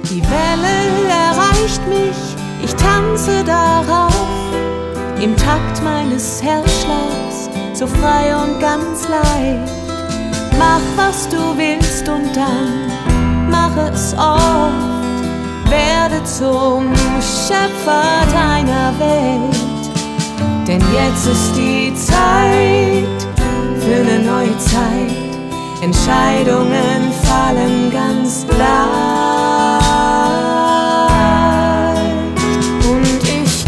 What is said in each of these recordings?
Die Welle erreicht mich, ich tanze darauf, im Takt meines Herzschlags, so frei und ganz leicht. Mach, was du willst und dann mach es oft. Werde zum Schöpfer deiner Welt. Denn jetzt ist die Zeit für eine neue Zeit. Entscheidungen fallen ganz leicht. Und ich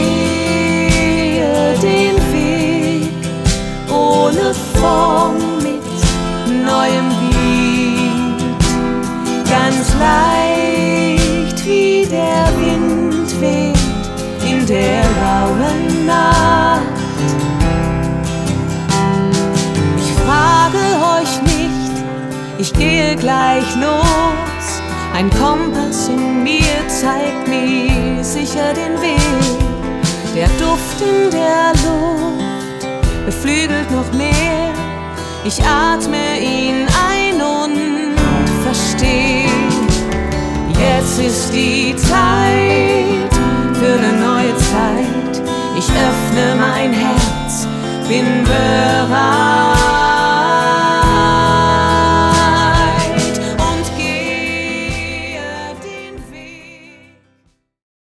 gehe den Weg ohne Form mit neuem Beat. Ganz leicht wie der Wind weht in der lauen Nacht. Ich frage euch nicht, ich gehe gleich los. Ein Kompass in mir zeigt mir sicher den Weg. Der Duft in der Luft beflügelt noch mehr. Ich atme ihn ein und verstehe. Jetzt ist die Zeit für eine neue Zeit. Ich öffne mein Herz, bin bereit.